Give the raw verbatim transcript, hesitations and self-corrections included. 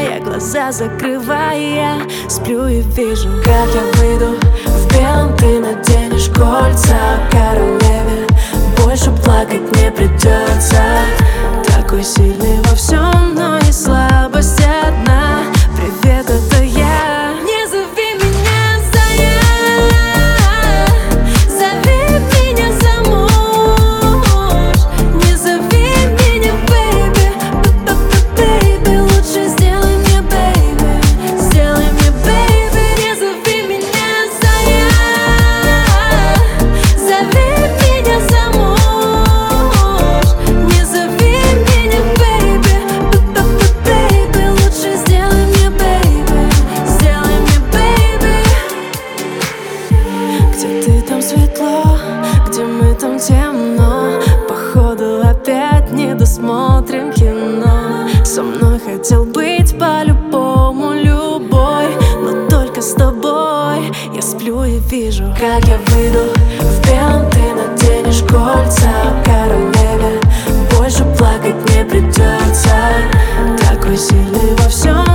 я глаза закрывая, сплю и вижу, как я выйду в белом, ты наденешь кольца королеве. Больше плакать не придется. Такой сильный во всем, но и слабость одна. Привет, это я. Не зови меня Зая, зови меня замуж. Не зови меня бэйби, бэйби, лучше сделай мне бэйби, сделай мне бэйби. Не зови меня Зая, зови меня замуж. Не зови меня бэйби, бэйби, лучше сделай мне бэйби, сделай мне бэйби. Где ты, там светло, где мы, там темно. Походу опять не досмотрим кино. Со мной хотел быть по-любому любой, но только с тобой. Я сплю и вижу, как я выйду в белом, ты наденешь кольца королеве. Больше плакать не придется. Такой сильный во всем,